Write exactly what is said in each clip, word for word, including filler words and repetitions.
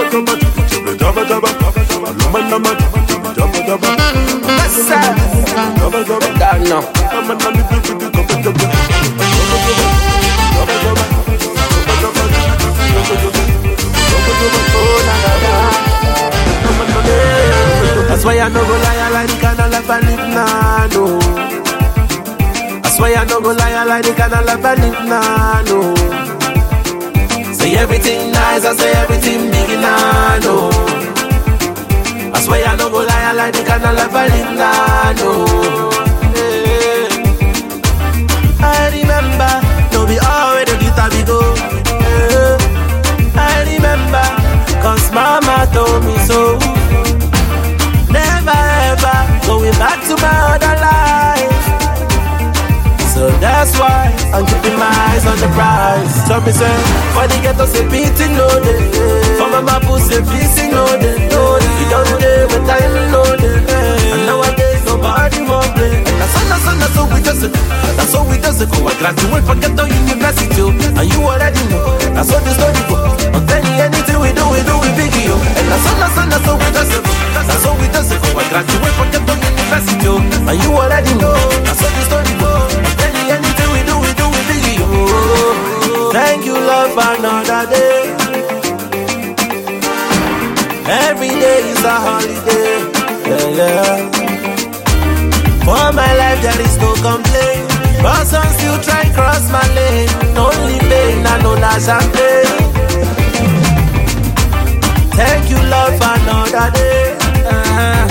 That's why I no go lie, I like the kind of life I live now, no. That's why I no go lie, I like the kind of life I live now, no. Say everything nice, I say everything big now, no. That's why I no go lie, I like the kind of life I live now, no. Yeah. I remember, no be always the guitar we go. Yeah. I remember, cause mama told me so. Never ever going back to my other life. So that's why I'm keeping my eyes on the prize. So me say, for the ghetto say beating loaded, for my mapu say fleecing loaded. You don't day with time loaded, and nowadays nobody won't play. And that's all, that's all, that's all we just do. That's all we just do. I graduate from ghetto university, and you already know. That's what the story goes. I'm telling you anything we do, we do with Biggie, and that's all, that's all, that's all we just do. That's all we just do. I graduate from ghetto university, and you already know. That's what the story goes. I'm telling you anything we do, we do with Biggie. Thank you, Lord, for another day. Every day is a holiday, yeah, yeah. For my life there is no complaint, but some still try cross my lane. Only pain, I know that champagne. Thank you, Lord, for another day. uh-huh.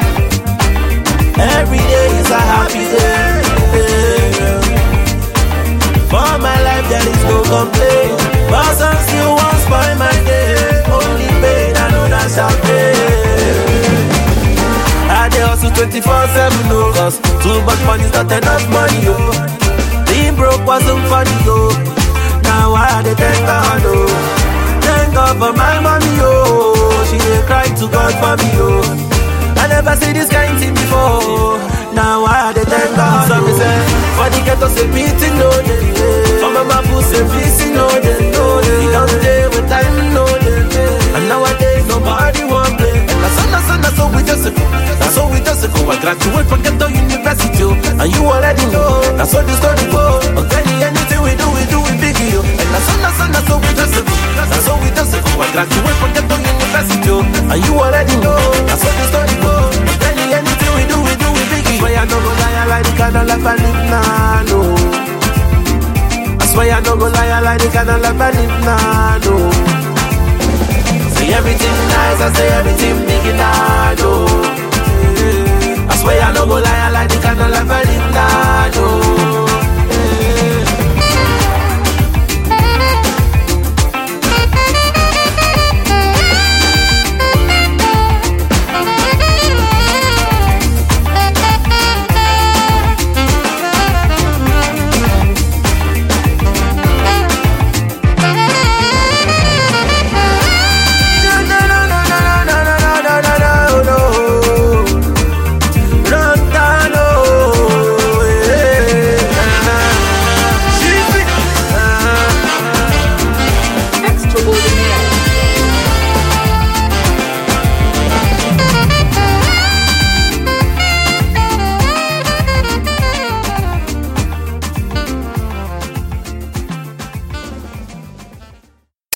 Every day is a happy day, yeah. For my life there is no complaint, but some still want spoil my day. Only pain, I know that champagne. I dey hustle twenty-four seven, no. Cause too much money's not enough money, yo. Being broke wasn't funny, yo. Now I dey thank God, yo. Thank God for my mommy, yo. She dey cry to God for me, yo. I never see this kind thing before. Now I dey thank God. So me say, for the ghetto say beating loaded, for my mapu say fleecing loaded. You don't day with time loaded, and nowadays nobody won't play. And that's all, that's all, that's all we just do. That's all we just go. I graduate from ghetto university, and you already know. That's all the story goes. I'm telling you anything we do, we do with Biggie, yo. And that's all, that's all, that's all we just do. That's all we just go. I graduate from ghetto university, and you already know. That's all the story goes. I'm telling you anything we do, we do with Biggie. That's why I no go lie, I like the kind of life I live now, no. That's why I no go lie, I like the kind of life I live now, no. Say everything nice, I say everything big now, no. I swear I no go lie, I like the kind of life I